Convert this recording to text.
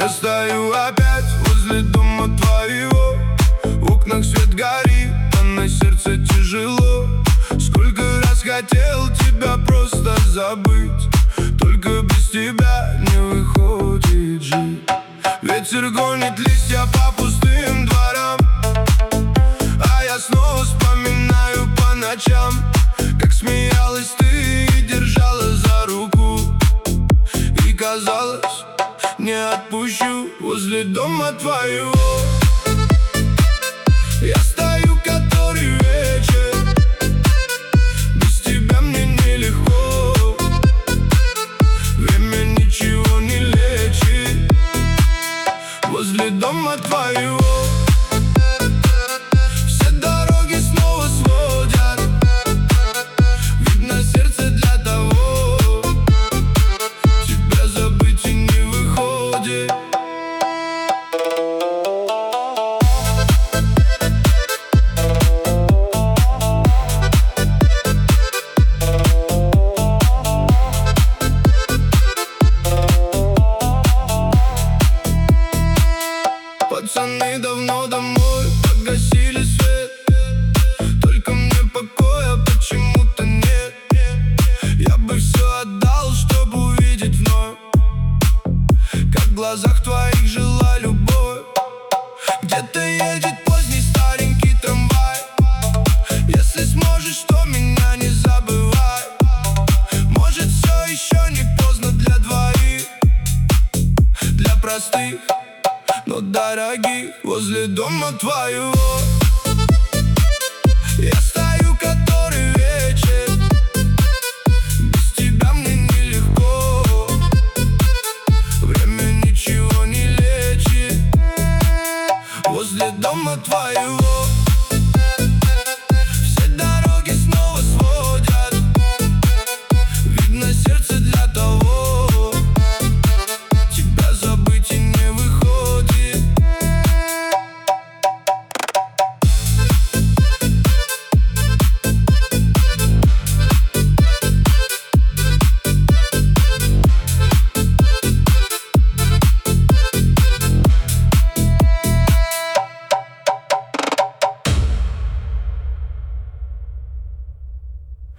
Я стою опять возле дома твоего, в окнах свет горит, а на сердце тяжело. Сколько раз хотел тебя просто забыть, только без тебя не выходит жить. Ветер гонит листья по пустым дворам, а я снова вспоминаю по ночам, как смеялась ты и держала за руку. И казалось, не отпущу возле дома твоего. Я стою который вечер, без тебя мне нелегко. Время ничего не лечит возле дома твоего. Все дороги снова сводят, видно сердце для того, тебя забыть и не выходит. Пацаны давно домой погасили свет, только мне покоя почему-то нет. Я бы все отдал, чтобы увидеть вновь, как в глазах твоих жила любовь. Где-то едет поздний старенький трамвай. Если сможешь, то меня не забывай. Может, все еще не поздно для двоих, для простых, но дорогих, возле дома твоего.